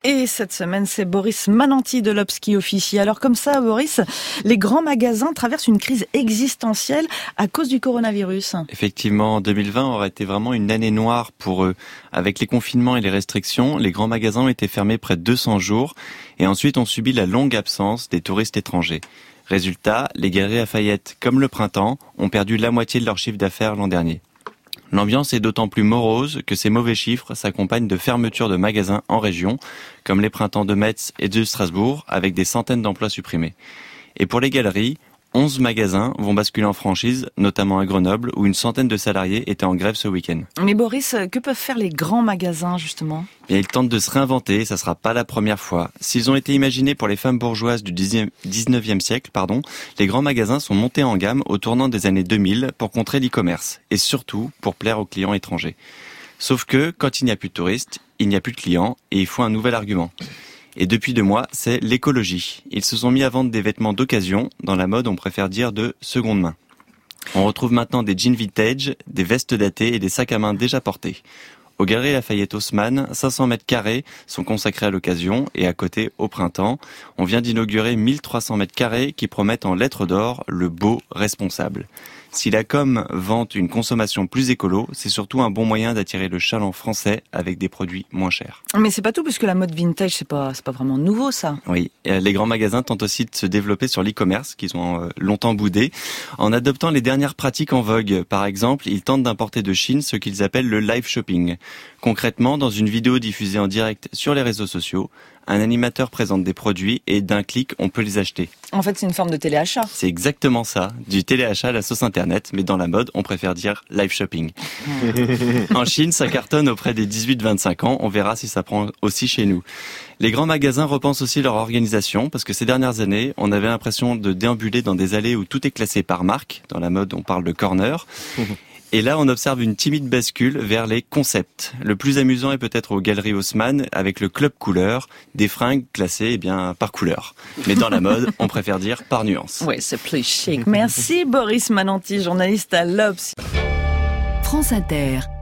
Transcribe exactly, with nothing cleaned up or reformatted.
Et cette semaine, c'est Boris Mananti de l'Obs qui officie. Alors comme ça, Boris, les grands magasins traversent une crise existentielle à cause du coronavirus. Effectivement, deux mille vingt aurait été vraiment une année noire pour eux. Avec les confinements et les restrictions, les grands magasins ont été fermés près de deux cents jours et ensuite ont subi la longue absence des touristes étrangers. Résultat, les Galeries Lafayette, comme le Printemps, ont perdu la moitié de leur chiffre d'affaires l'an dernier. L'ambiance est d'autant plus morose que ces mauvais chiffres s'accompagnent de fermetures de magasins en région, comme les Printemps de Metz et de Strasbourg, avec des centaines d'emplois supprimés. Et pour les galeries, onze magasins vont basculer en franchise, notamment à Grenoble, où une centaine de salariés étaient en grève ce week-end. Mais Boris, que peuvent faire les grands magasins, justement ? Bien, ils tentent de se réinventer, ça sera pas la première fois. S'ils ont été imaginés pour les femmes bourgeoises du dix-neuvième siècle, pardon, les grands magasins sont montés en gamme au tournant des années deux mille pour contrer l'e-commerce, et surtout pour plaire aux clients étrangers. Sauf que, quand il n'y a plus de touristes, il n'y a plus de clients, et il faut un nouvel argument. Et depuis deux mois, c'est l'écologie. Ils se sont mis à vendre des vêtements d'occasion, dans la mode on préfère dire de seconde main. On retrouve maintenant des jeans vintage, des vestes datées et des sacs à main déjà portés. Aux Galeries Lafayette Haussmann, cinq cents mètres carrés sont consacrés à l'occasion et à côté, au printemps, on vient d'inaugurer mille trois cents mètres carrés qui promettent en lettres d'or le beau responsable. Si la com vante une consommation plus écolo, c'est surtout un bon moyen d'attirer le chaland français avec des produits moins chers. Mais c'est pas tout, parce que la mode vintage, c'est pas, c'est pas vraiment nouveau, ça. Oui, les grands magasins tentent aussi de se développer sur l'e-commerce, qu'ils ont longtemps boudé, en adoptant les dernières pratiques en vogue. Par exemple, ils tentent d'importer de Chine ce qu'ils appellent le live shopping. Concrètement, dans une vidéo diffusée en direct sur les réseaux sociaux, un animateur présente des produits et d'un clic, on peut les acheter. En fait, c'est une forme de téléachat. C'est exactement ça, du téléachat à la sauce internet, mais dans la mode, on préfère dire live shopping. En Chine, ça cartonne auprès des dix-huit vingt-cinq ans, on verra si ça prend aussi chez nous. Les grands magasins repensent aussi leur organisation, parce que ces dernières années, on avait l'impression de déambuler dans des allées où tout est classé par marque. Dans la mode, on parle de corner. Et là, on observe une timide bascule vers les concepts. Le plus amusant est peut-être aux Galeries Haussmann, avec le club couleur, des fringues classées eh bien, par couleur. Mais dans la mode, on préfère dire par nuance. Ouais, c'est plus chic. Merci Boris Mananti, journaliste à l'Obs. France Inter.